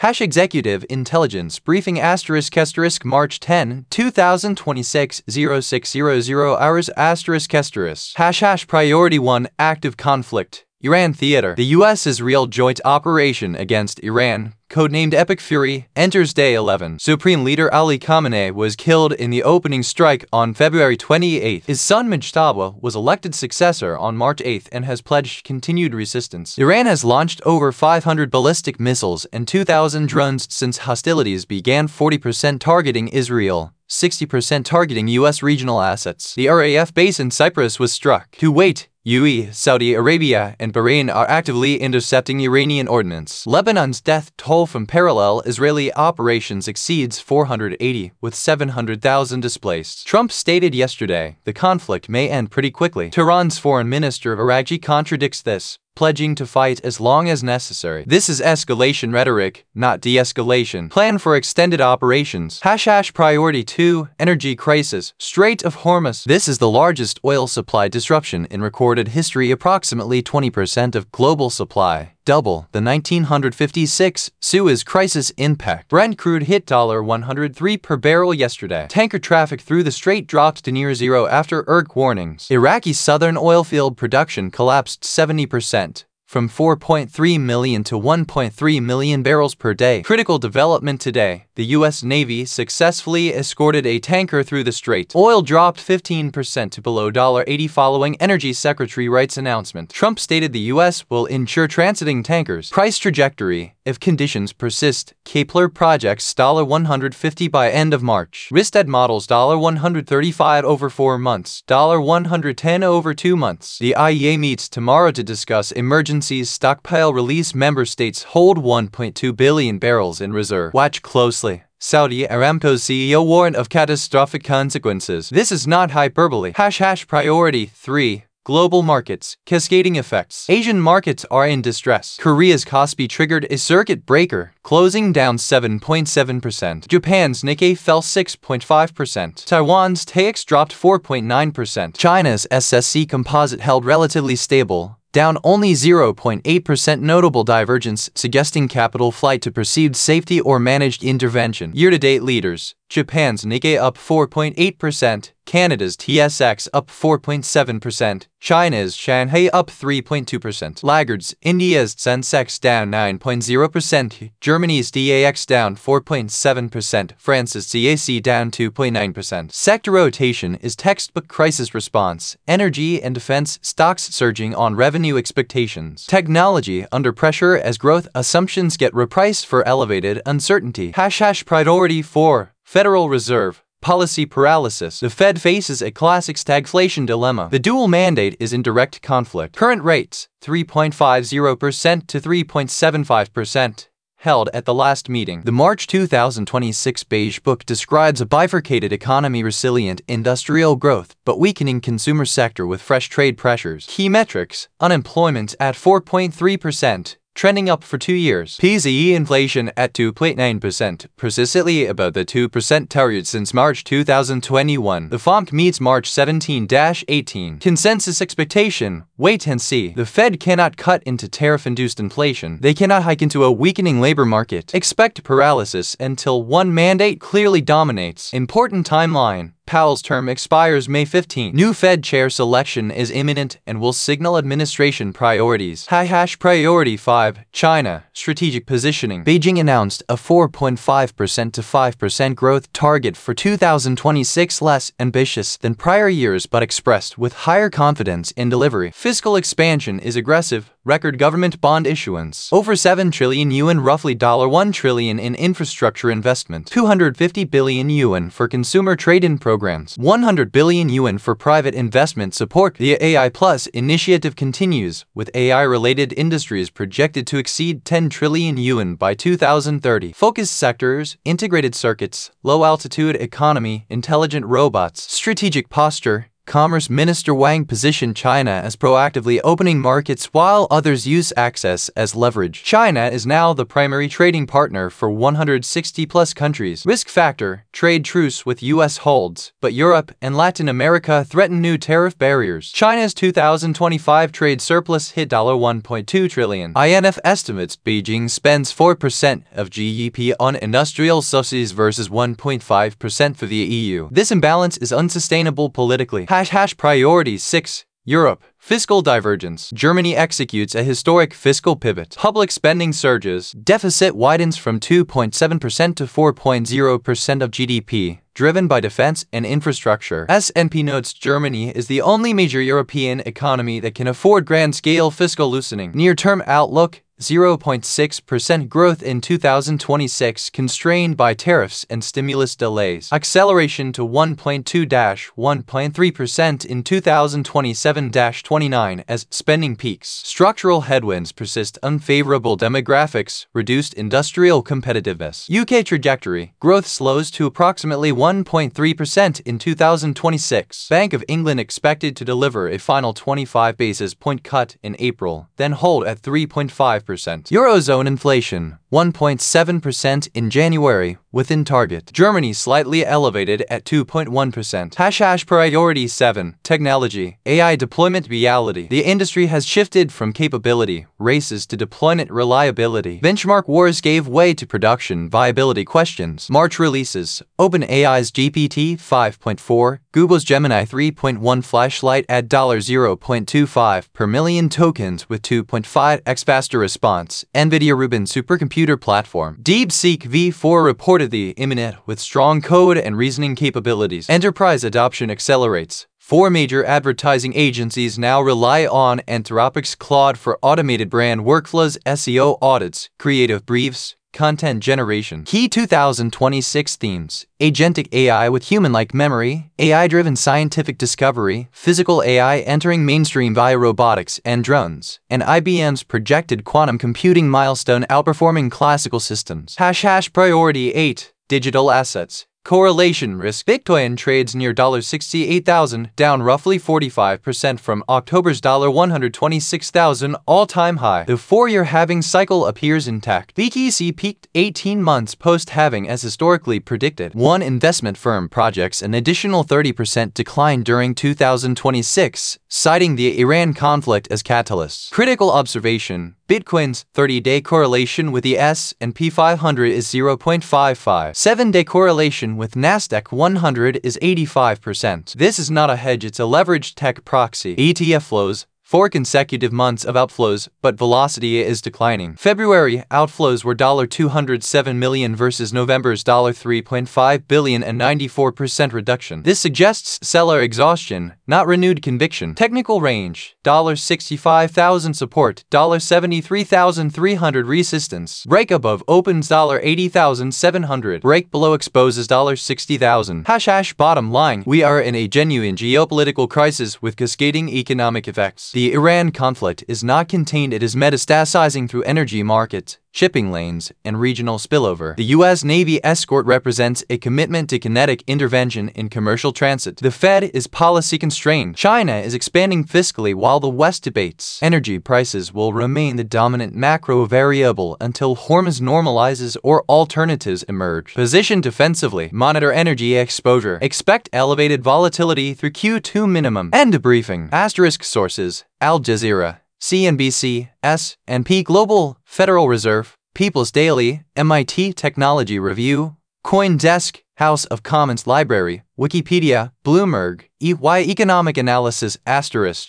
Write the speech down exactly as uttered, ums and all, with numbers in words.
Hash Executive Intelligence Briefing asterisk asterisk March tenth, two thousand twenty-six, oh six hundred hours asterisk asterisk. Hash hash Priority one Active Conflict. Iran Theater. The U S-Israel joint operation against Iran, codenamed Epic Fury, enters day eleven. Supreme Leader Ali Khamenei was killed in the opening strike on February twenty-eighth. His son Mujtaba was elected successor on March eighth and has pledged continued resistance. Iran has launched over five hundred ballistic missiles and two thousand drones since hostilities began, forty percent targeting Israel, sixty percent targeting U S regional assets. The R A F base in Cyprus was struck. Kuwait, U A E, Saudi Arabia, and Bahrain are actively intercepting Iranian ordnance. Lebanon's death toll from parallel Israeli operations exceeds four hundred eighty, with seven hundred thousand displaced. Trump stated yesterday the conflict may end pretty quickly. Tehran's foreign minister Araghchi contradicts this, pledging to fight as long as necessary. This is escalation rhetoric, not de-escalation. Plan for extended operations. Hash hash Priority two Energy Crisis. Strait of Hormuz. This is the largest oil supply disruption in recorded history, approximately twenty percent of global supply, double the nineteen fifty-six Suez Crisis impact. Brent crude hit one hundred three dollars per barrel yesterday. Tanker traffic through the strait dropped to near zero after E R G warnings. Iraqi southern oilfield production collapsed seventy percent. From four point three million to one point three million barrels per day. Critical development today. The U S Navy successfully escorted a tanker through the strait. Oil dropped fifteen percent to below eighty dollars following Energy Secretary Wright's announcement. Trump stated the U S will ensure transiting tankers. Price trajectory. If conditions persist, Kepler projects one hundred fifty dollars by end of March. Rystad models one hundred thirty-five over four months, one hundred ten over two months. The I E A meets tomorrow to discuss emergency stockpile release. Member states hold one point two billion barrels in reserve. Watch closely. Saudi Aramco's C E O warned of catastrophic consequences. This is not hyperbole. Hash hash Priority three Global Markets. Cascading Effects. Asian markets are in distress. Korea's Kospi triggered a circuit breaker, closing down seven point seven percent. Japan's Nikkei fell six point five percent. Taiwan's T A I X dropped four point nine percent. China's S S C Composite held relatively stable, down only zero point eight percent. Notable divergence, suggesting capital flight to perceived safety or managed intervention. Year-to-date leaders. Japan's Nikkei up four point eight percent, Canada's T S X up four point seven percent, China's Shanghai up three point two percent. Laggards, India's Sensex down nine point zero percent, Germany's D A X down four point seven percent, France's C A C down two point nine percent. Sector rotation is textbook crisis response. Energy and defense stocks surging on revenue expectations. Technology under pressure as growth assumptions get repriced for elevated uncertainty. Hash hash Priority four Federal Reserve. Policy paralysis. The Fed faces a classic stagflation dilemma. The dual mandate is in direct conflict. Current rates, three point five zero percent to three point seven five percent. Held at the last meeting. The March two thousand twenty-six Beige Book describes a bifurcated economy, resilient industrial growth, but weakening consumer sector with fresh trade pressures. Key metrics, unemployment at four point three percent. Trending up for two years. P C E inflation at two point nine percent, persistently above the two percent target since March two thousand twenty-one. The F O M C meets March seventeenth to eighteenth. Consensus expectation, wait and see. The Fed cannot cut into tariff-induced inflation. They cannot hike into a weakening labor market. Expect paralysis until one mandate clearly dominates. Important timeline. Powell's term expires May fifteenth. New Fed chair selection is imminent and will signal administration priorities. Hash hash Priority five China. Strategic positioning. Beijing announced a four point five percent to five percent growth target for two thousand twenty-six, less ambitious than prior years but expressed with higher confidence in delivery. Fiscal expansion is aggressive. Record government bond issuance. Over seven trillion yuan, roughly one trillion in infrastructure investment. two hundred fifty billion yuan for consumer trade-in programs. one hundred billion yuan for private investment support. The A I Plus initiative continues, with A I-related industries projected to exceed ten trillion yuan by two thousand thirty. Focus sectors, integrated circuits, low-altitude economy, intelligent robots. Strategic posture. Commerce Minister Wang positioned China as proactively opening markets while others use access as leverage. China is now the primary trading partner for one hundred sixty plus countries. Risk factor: trade truce with U S holds, but Europe and Latin America threaten new tariff barriers. China's two thousand twenty-five trade surplus hit one point two trillion dollars. I M F estimates Beijing spends four percent of G D P on industrial subsidies versus one point five percent for the E U. This imbalance is unsustainable politically. Hash hash priority six. Europe. Fiscal divergence. Germany executes a historic fiscal pivot. Public spending surges. Deficit widens from two point seven percent to four point zero percent of G D P, driven by defense and infrastructure. S and P notes Germany is the only major European economy that can afford grand-scale fiscal loosening. Near-term outlook: zero point six percent growth in two thousand twenty-six, constrained by tariffs and stimulus delays. Acceleration to one point two to one point three percent in two thousand twenty-seven to twenty-nine as spending peaks. Structural headwinds persist: unfavorable demographics, reduced industrial competitiveness. U K trajectory: growth slows to approximately one point three percent in two thousand twenty-six. Bank of England expected to deliver a final twenty-five basis point cut in April, then hold at three point five percent. Eurozone inflation: one point seven percent in January, within target. Germany slightly elevated at two point one percent. Hash hash priority seven. Technology. A I deployment reality. The industry has shifted from capability races to deployment reliability. Benchmark wars gave way to production viability questions. March releases: OpenAI's G P T five point four, Google's Gemini three point one flashlight at zero point two five per million tokens with two point five x faster response. NVIDIA Rubin supercomputer platform. DeepSeek V four reportedly imminent with strong code and reasoning capabilities. Enterprise adoption accelerates. Four major advertising agencies now rely on Anthropic's Claude for automated brand workflows, S E O audits, creative briefs, content generation. Key two thousand twenty-six themes: agentic A I with human-like memory, A I-driven scientific discovery, physical A I entering mainstream via robotics and drones, and I B M's projected quantum computing milestone outperforming classical systems. Hash hash priority eight. Digital assets. Correlation risk: Bitcoin trades near sixty-eight thousand, down roughly forty-five percent from October's one hundred twenty-six thousand all-time high. The four-year halving cycle appears intact. B T C peaked eighteen months post-halving as historically predicted. One investment firm projects an additional thirty percent decline during two thousand twenty-six, citing the Iran conflict as catalyst. Critical observation: Bitcoin's thirty-day correlation with the S and P five hundred is zero point five five. seven-day correlation with Nasdaq one hundred is eighty-five percent. This is not a hedge, it's a leveraged tech proxy. E T F flows: four consecutive months of outflows, but velocity is declining. February outflows were two hundred seven million dollars versus November's three point five billion dollars and ninety-four percent reduction. This suggests seller exhaustion, not renewed conviction. Technical range: sixty-five thousand support, seventy-three thousand three hundred resistance. Break above opens eighty thousand seven hundred. Break below exposes sixty thousand. Hash hash bottom line: we are in a genuine geopolitical crisis with cascading economic effects. The Iran conflict is not contained, it is metastasizing through energy markets, shipping lanes, and regional spillover. The U S Navy escort represents a commitment to kinetic intervention in commercial transit. The Fed is policy constrained. China is expanding fiscally while the West debates. Energy prices will remain the dominant macro variable until Hormuz normalizes or alternatives emerge. Position defensively. Monitor energy exposure. Expect elevated volatility through Q two minimum. End briefing. Asterisk sources: Al Jazeera, C N B C, S and P Global, Federal Reserve, People's Daily, M I T Technology Review, CoinDesk, House of Commons Library, Wikipedia, Bloomberg, E Y Economic Analysis asterisk.